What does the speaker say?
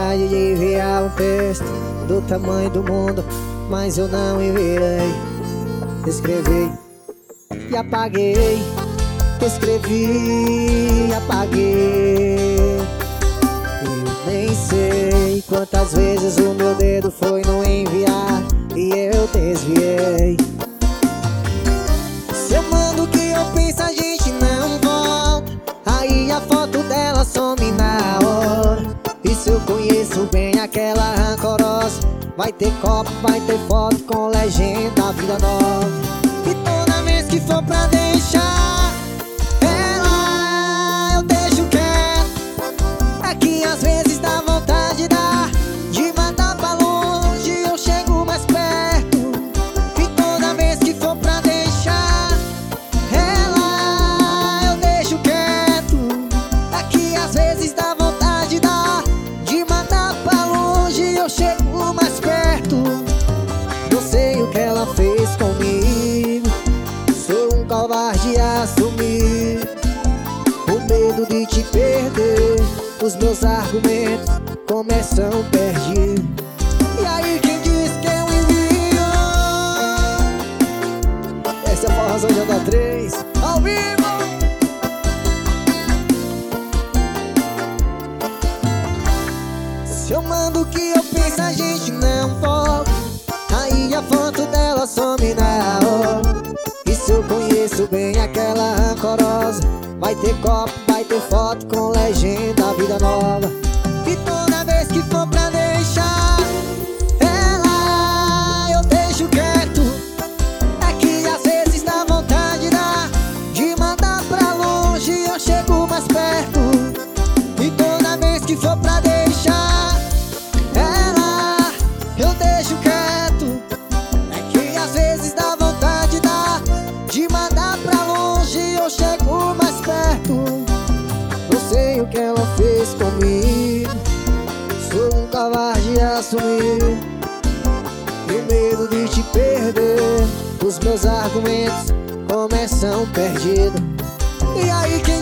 vontade de enviar um texto do tamanho do mundo, mas eu não enviei. Escrevi e apaguei, escrevi e apaguei. Eu nem sei quantas vezes o meu dedo foi no enviar e eu desviei. Se eu mando o que eu penso, a gente não volta, aí a foto dela some na hora. E se eu conheço bem aquela rancorosa, vai ter copo, vai ter foto com legenda vida nova. E toda vez que for pra deixar ela, eu deixo quieto. É que às vezes dá vontade de mandar pra longe, eu chego mais perto. E toda vez que for pra deixar ela, eu deixo quieto. É que às vezes dá vontade de mandar pra longe, eu chego mais perto. Não sei o que ela fez comigo, sou um covarde a assumir o medo de te perder. Os meus argumentos começam perdidos. E aí quem diz que eu envio? Essa é a Forrozão J3 ao vivo. Se eu mando o que eu penso, a gente não volta, aí a foto dela some na hora. E se eu conheço bem aquela rancorosa, vai ter copo, vai ter foto com legenda vida nova. E toda vez que for pra deixar ela, eu deixo quieto. É que às vezes dá vontade de mandar pra longe, eu chego mais perto. E toda vez que for pra deixar ela, eu deixo quieto. É que às vezes dá vontade de mandar pra longe, eu chego mais perto. Não sei o que ela fez comigo, sou um covarde a assumir e medo de te perder. Os meus argumentos começam perdidos. E aí quem